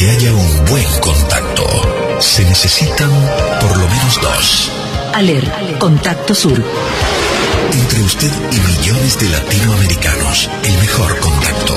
que haya un buen contacto, se necesitan por lo menos dos. ALER, Contacto Sur. Entre usted y millones de latinoamericanos, el mejor contacto.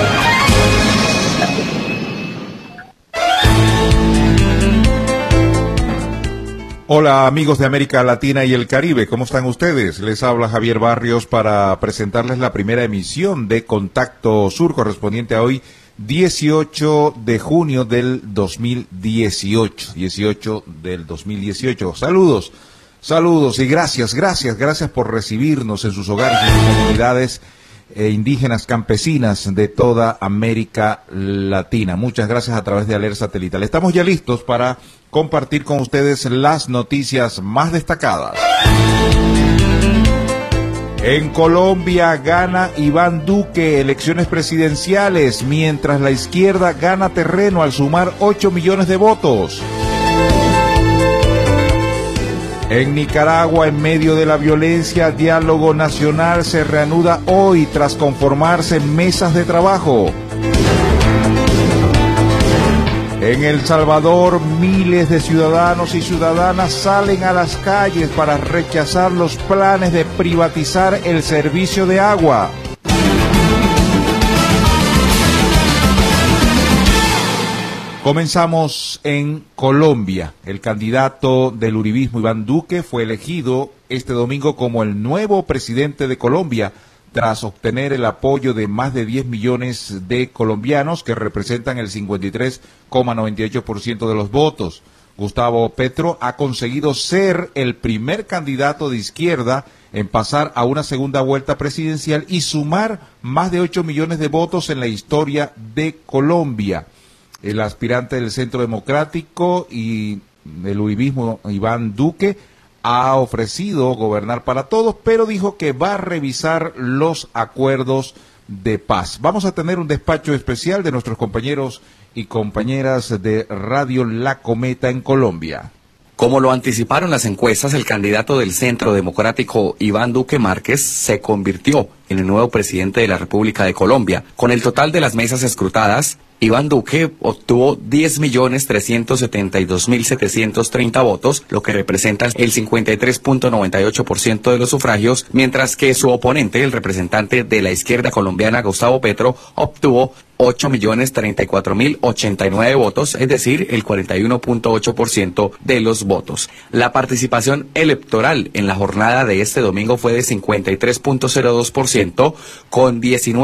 Hola amigos de América Latina y el Caribe, ¿cómo están ustedes? Les habla Javier Barrios para presentarles la primera emisión de Contacto Sur, correspondiente a hoy, 18 de junio del 2018. 18 del 2018. Saludos y gracias por recibirnos en sus hogares, en sus comunidades indígenas campesinas de toda América Latina. Muchas gracias a través de ALER Satelital. Estamos ya listos para compartir con ustedes las noticias más destacadas. En Colombia gana Iván Duque elecciones presidenciales, mientras la izquierda gana terreno al sumar 8 millones de votos. En Nicaragua, en medio de la violencia, diálogo nacional se reanuda hoy tras conformarse mesas de trabajo. En El Salvador, miles de ciudadanos y ciudadanas salen a las calles para rechazar los planes de privatizar el servicio de agua. Comenzamos en Colombia. El candidato del uribismo, Iván Duque, fue elegido este domingo como el nuevo presidente de Colombia, tras obtener el apoyo de más de 10 millones de colombianos, que representan el 53,98% de los votos. Gustavo Petro ha conseguido ser el primer candidato de izquierda en pasar a una segunda vuelta presidencial y sumar más de 8 millones de votos en la historia de Colombia. El aspirante del Centro Democrático y el uribismo, Iván Duque, ha ofrecido gobernar para todos, pero dijo que va a revisar los acuerdos de paz. Vamos a tener un despacho especial de nuestros compañeros y compañeras de Radio La Cometa en Colombia. Como lo anticiparon las encuestas, el candidato del Centro Democrático, Iván Duque Márquez, se convirtió en el nuevo presidente de la República de Colombia. Con el total de las mesas escrutadas, Iván Duque obtuvo 10.372.730 votos, lo que representa el 53,98% de los sufragios, mientras que su oponente, el representante de la izquierda colombiana, Gustavo Petro, obtuvo 8.034.089 votos, es decir, el 41,8% de los votos. La participación electoral en la jornada de este domingo fue de 53,02%, con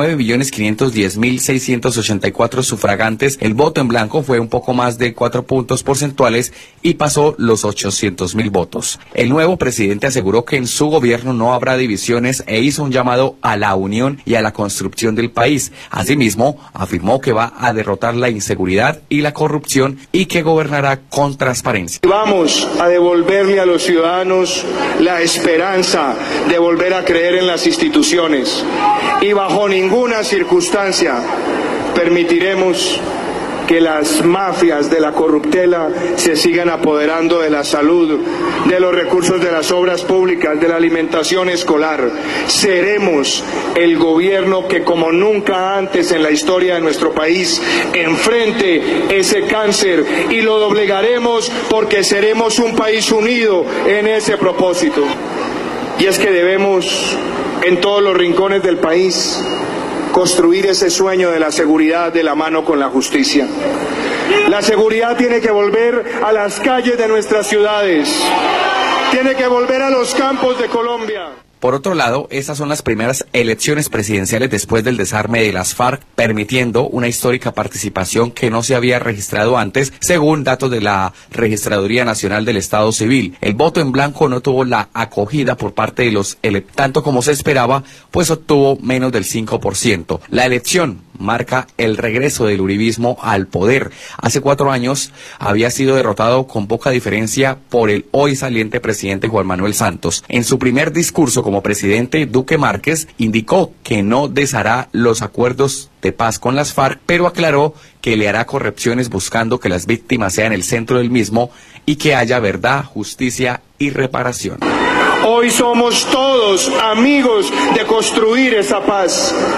19.510.684 sufragantes. El voto en blanco fue un poco más de 4 puntos porcentuales y pasó los 800.000 votos. El nuevo presidente aseguró que en su gobierno no habrá divisiones e hizo un llamado a la unión y a la construcción del país. Asimismo, afirmó que va a derrotar la inseguridad y la corrupción y que gobernará con transparencia. Vamos a devolverle a los ciudadanos la esperanza de volver a creer en las instituciones y bajo ninguna circunstancia permitiremos que las mafias de la corruptela se sigan apoderando de la salud, de los recursos de las obras públicas, de la alimentación escolar. Seremos el gobierno que como nunca antes en la historia de nuestro país enfrente ese cáncer y lo doblegaremos porque seremos un país unido en ese propósito. Y es que debemos en todos los rincones del país construir ese sueño de la seguridad de la mano con la justicia. La seguridad tiene que volver a las calles de nuestras ciudades, tiene que volver a los campos de Colombia. Por otro lado, estas son las primeras elecciones presidenciales después del desarme de las FARC, permitiendo una histórica participación que no se había registrado antes, según datos de la Registraduría Nacional del Estado Civil. El voto en blanco no tuvo la acogida por parte de los tanto como se esperaba, pues obtuvo menos del 5%. La elección marca el regreso del uribismo al poder. Hace 4 años había sido derrotado con poca diferencia por el hoy saliente presidente Juan Manuel Santos. En su primer discurso como presidente, Duque Márquez indicó que no deshará los acuerdos de paz con las FARC, pero aclaró que le hará correcciones buscando que las víctimas sean el centro del mismo y que haya verdad, justicia y reparación. Hoy somos todos amigos de construir esa paz.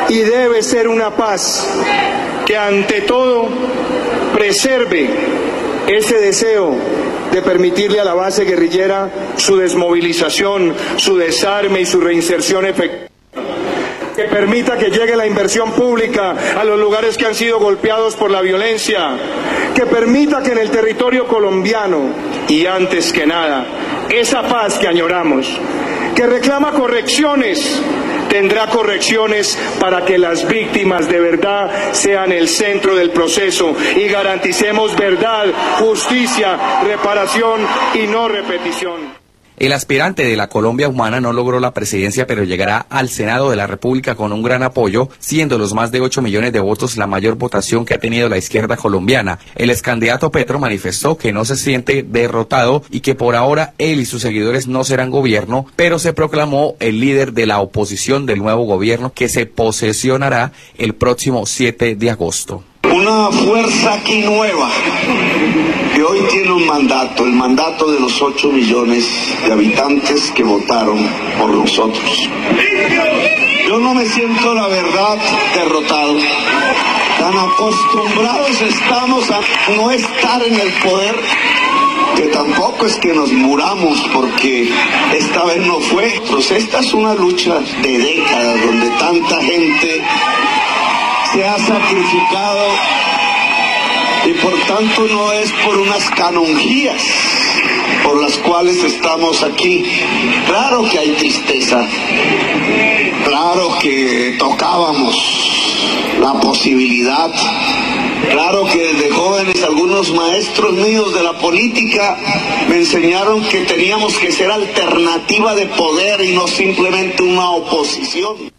y debe ser una paz que ante todo preserve ese deseo de permitirle a la base guerrillera su desmovilización, su desarme y su reinserción efectiva. Que permita que llegue la inversión pública a los lugares que han sido golpeados por la violencia, que permita que en el territorio colombiano, y antes que nada, esa paz que añoramos, que reclama correcciones, tendrá correcciones para que las víctimas de verdad sean el centro del proceso y garanticemos verdad, justicia, reparación y no repetición. El aspirante de la Colombia Humana no logró la presidencia, pero llegará al Senado de la República con un gran apoyo, siendo los más de 8 millones de votos la mayor votación que ha tenido la izquierda colombiana. El excandidato Petro manifestó que no se siente derrotado y que por ahora él y sus seguidores no serán gobierno, pero se proclamó el líder de la oposición del nuevo gobierno que se posesionará el próximo 7 de agosto. Una fuerza aquí nueva que hoy tiene un mandato, el mandato de los 8 millones de habitantes que votaron por nosotros. Yo no me siento, la verdad, derrotado. Tan acostumbrados estamos a no estar en el poder, que tampoco es que nos muramos porque esta vez no fue. Pues esta es una lucha de décadas donde tanta gente se ha sacrificado y por tanto no es por unas canonjías por las cuales estamos aquí. Claro que hay tristeza, claro que tocábamos la posibilidad, claro que desde jóvenes algunos maestros míos de la política me enseñaron que teníamos que ser alternativa de poder y no simplemente una oposición.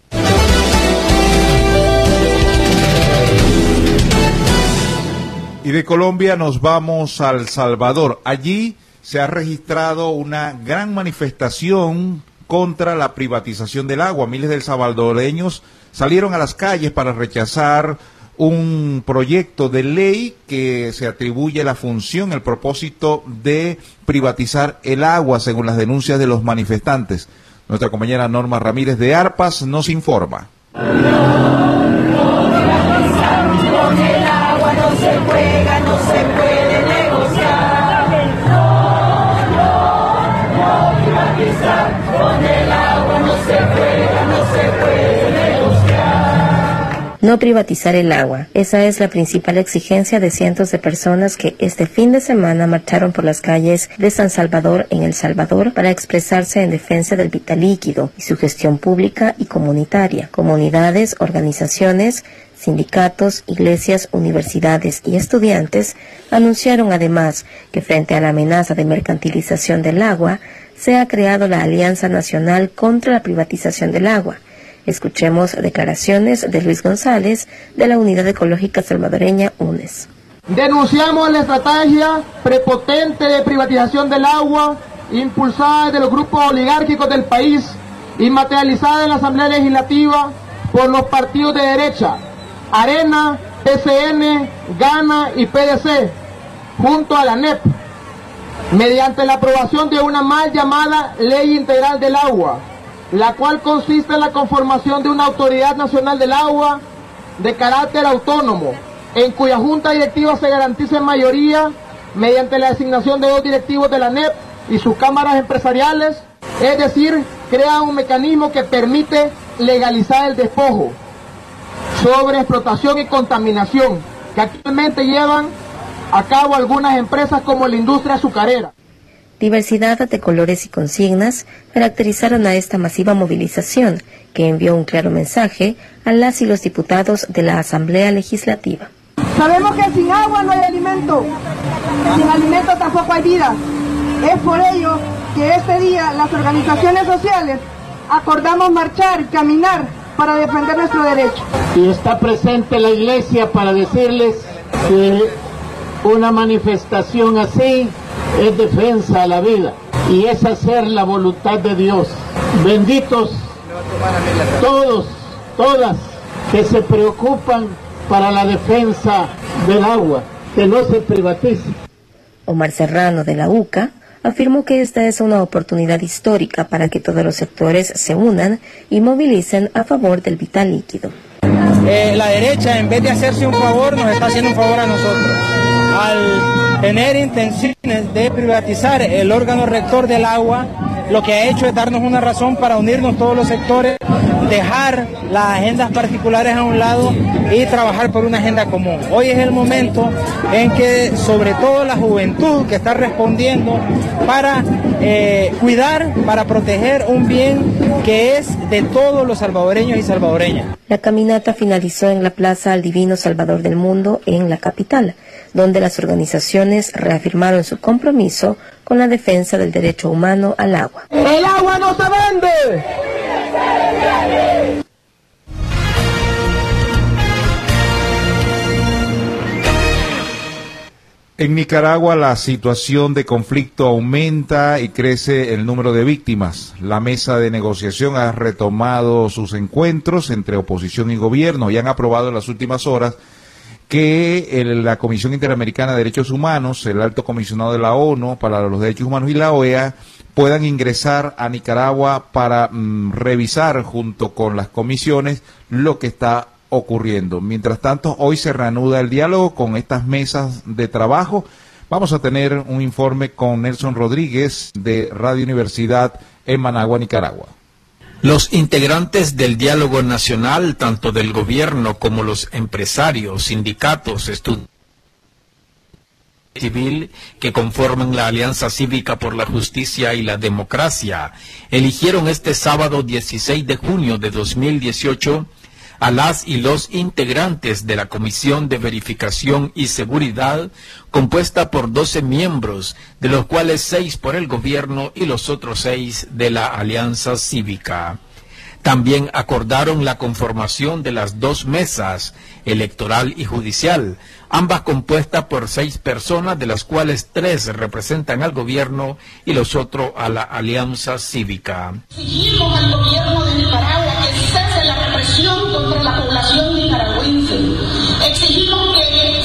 Y de Colombia nos vamos a El Salvador. Allí se ha registrado una gran manifestación contra la privatización del agua. Miles de salvadoreños salieron a las calles para rechazar un proyecto de ley que se atribuye la función, el propósito de privatizar el agua, según las denuncias de los manifestantes. Nuestra compañera Norma Ramírez de Arpas nos informa. No privatizar el agua. Esa es la principal exigencia de cientos de personas que este fin de semana marcharon por las calles de San Salvador en El Salvador para expresarse en defensa del vital líquido y su gestión pública y comunitaria. Comunidades, organizaciones, sindicatos, iglesias, universidades y estudiantes anunciaron además que frente a la amenaza de mercantilización del agua, se ha creado la Alianza Nacional contra la Privatización del Agua. Escuchemos declaraciones de Luis González de la Unidad Ecológica Salvadoreña UNES. Denunciamos la estrategia prepotente de privatización del agua impulsada de los grupos oligárquicos del país y materializada en la Asamblea Legislativa por los partidos de derecha, Arena, PCN, Gana y PDC, junto a la NEP, mediante la aprobación de una mal llamada Ley Integral del Agua, la cual consiste en la conformación de una Autoridad Nacional del Agua de carácter autónomo, en cuya junta directiva se garantice mayoría mediante la designación de 2 directivos de la NEP y sus cámaras empresariales, es decir, crea un mecanismo que permite legalizar el despojo, sobreexplotación y contaminación que actualmente llevan a cabo algunas empresas como la industria azucarera. Diversidad de colores y consignas caracterizaron a esta masiva movilización que envió un claro mensaje a las y los diputados de la Asamblea Legislativa. Sabemos que sin agua no hay alimento, sin alimento tampoco hay vida. Es por ello que este día las organizaciones sociales acordamos marchar y caminar para defender nuestro derecho. Y está presente la Iglesia para decirles que una manifestación así es defensa a la vida y es hacer la voluntad de Dios. Benditos todos, todas que se preocupan para la defensa del agua, que no se privatice. Omar Serrano de la UCA afirmó que esta es una oportunidad histórica para que todos los sectores se unan y movilicen a favor del vital líquido. La derecha, en vez de hacerse un favor, nos está haciendo un favor a nosotros. Al tener intenciones de privatizar el órgano rector del agua, lo que ha hecho es darnos una razón para unirnos todos los sectores, dejar las agendas particulares a un lado y trabajar por una agenda común. Hoy es el momento en que, sobre todo la juventud que está respondiendo para cuidar, para proteger un bien que es de todos los salvadoreños y salvadoreñas. La caminata finalizó en la Plaza al Divino Salvador del Mundo, en la capital, donde las organizaciones reafirmaron su compromiso con la defensa del derecho humano al agua. ¡El agua no se vende! En Nicaragua la situación de conflicto aumenta y crece el número de víctimas. La mesa de negociación ha retomado sus encuentros entre oposición y gobierno y han aprobado en las últimas horas que la Comisión Interamericana de Derechos Humanos, el Alto Comisionado de la ONU para los Derechos Humanos y la OEA puedan ingresar a Nicaragua para revisar junto con las comisiones lo que está ocurriendo. Mientras tanto, hoy se reanuda el diálogo con estas mesas de trabajo. Vamos a tener un informe con Nelson Rodríguez de Radio Universidad en Managua, Nicaragua. Los integrantes del diálogo nacional, tanto del gobierno como los empresarios, sindicatos, estudiantes civil que conforman la Alianza Cívica por la Justicia y la Democracia, eligieron este sábado 16 de junio de 2018 a las y los integrantes de la Comisión de Verificación y Seguridad, compuesta por 12 miembros, de los cuales 6 por el gobierno y los otros 6 de la Alianza Cívica. También acordaron la conformación de las 2 mesas, electoral y judicial, ambas compuestas por 6 personas, de las cuales 3 representan al gobierno y los otros a la Alianza Cívica. Exigimos al gobierno de Nicaragua que cese la represión contra la población nicaragüense. Exigimos que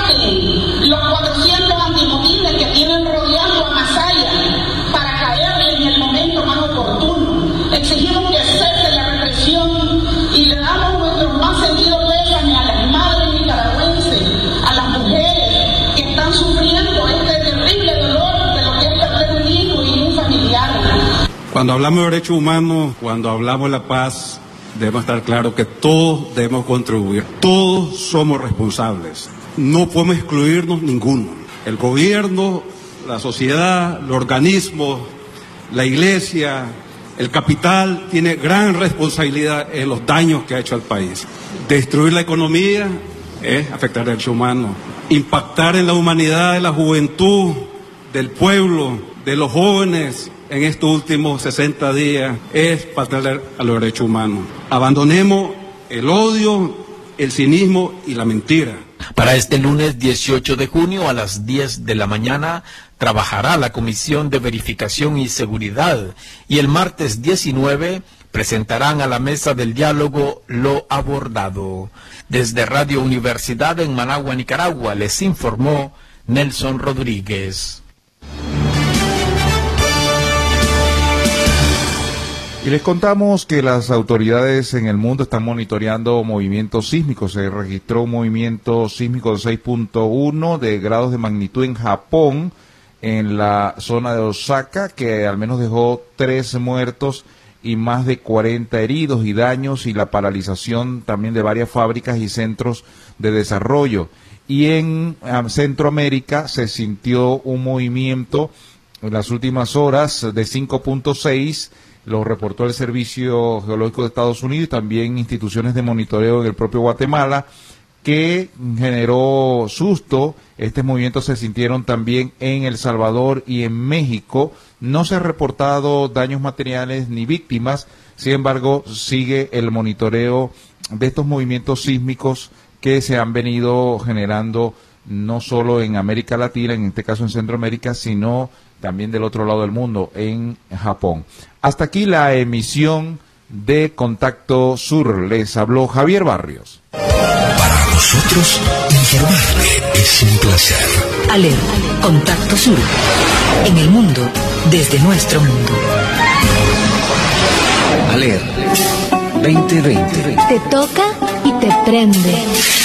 saquen los 400 antimotines que tienen rodeando a Masaya para caerle en el momento más oportuno. Exigimos que cese la represión y le damos nuestro más sentido pésame a las madres nicaragüenses, a las mujeres que están sufriendo este terrible dolor de lo que es perder un hijo y un familiar. Cuando hablamos de derechos humanos, cuando hablamos de la paz, debemos estar claros que todos debemos contribuir, todos somos responsables, no podemos excluirnos ninguno. El gobierno, la sociedad, los organismos, la iglesia, el capital tiene gran responsabilidad en los daños que ha hecho al país. Destruir la economía es afectar derechos humanos, impactar en la humanidad de la juventud, del pueblo, de los jóvenes, en estos últimos 60 días es faltar a los derechos humanos. Abandonemos el odio, el cinismo y la mentira. Para este lunes 18 de junio a las 10 de la mañana trabajará la Comisión de Verificación y Seguridad y el martes 19 presentarán a la mesa del diálogo lo abordado. Desde Radio Universidad en Managua, Nicaragua, les informó Nelson Rodríguez. Y les contamos que las autoridades en el mundo están monitoreando movimientos sísmicos. Se registró un movimiento sísmico de 6.1 de grados de magnitud en Japón, en la zona de Osaka, que al menos dejó 3 muertos y más de 40 heridos y daños, y la paralización también de varias fábricas y centros de desarrollo. Y en Centroamérica se sintió un movimiento en las últimas horas de 5.6, lo reportó el Servicio Geológico de Estados Unidos y también instituciones de monitoreo en el propio Guatemala, que generó susto. Estos movimientos se sintieron también en El Salvador y en México. No se han reportado daños materiales ni víctimas, sin embargo, sigue el monitoreo de estos movimientos sísmicos que se han venido generando no solo en América Latina, en este caso en Centroamérica, sino también del otro lado del mundo, en Japón. Hasta aquí la emisión de Contacto Sur. Les habló Javier Barrios. Para nosotros, informarle es un placer. ALER, Contacto Sur. En el mundo, desde nuestro mundo. ALER 2020. Te toca y te prende.